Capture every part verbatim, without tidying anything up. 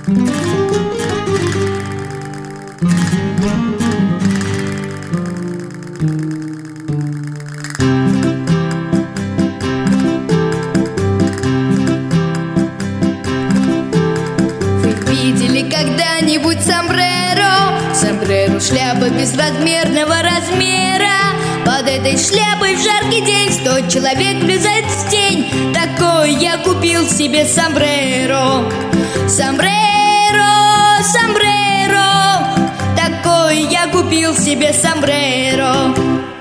Видели когда-нибудь сомбреро? Сомбреро — шляпа безразмерного размера. Под этой шляпой в жаркий день сто человек влезает в тень. Такой я купил себе сомбреро. Сомбреро, сомбреро, такой я купил себе сомбреро.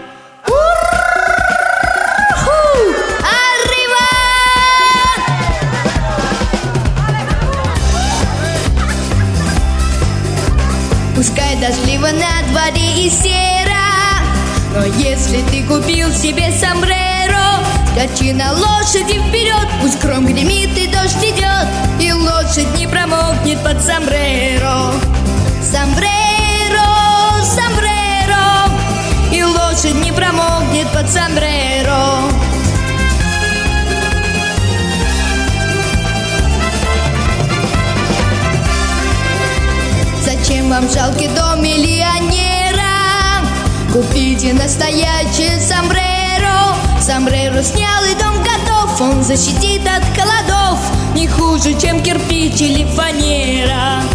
Пускай дождливо на дворе и серо, но если ты купил себе сомбреро, скачи на лошади вперед, пусть гром гремит и дождь идет, и лошадь не промокнет под сомбреро. Сомбреро, сомбреро, и лошадь не промокнет под сомбреро. Зачем вам жалкий дом миллионера? Купите настоящее сомбреро. Сомбреро снял и дом готов. Он защитит от холодов не хуже, чем кирпич или фанера.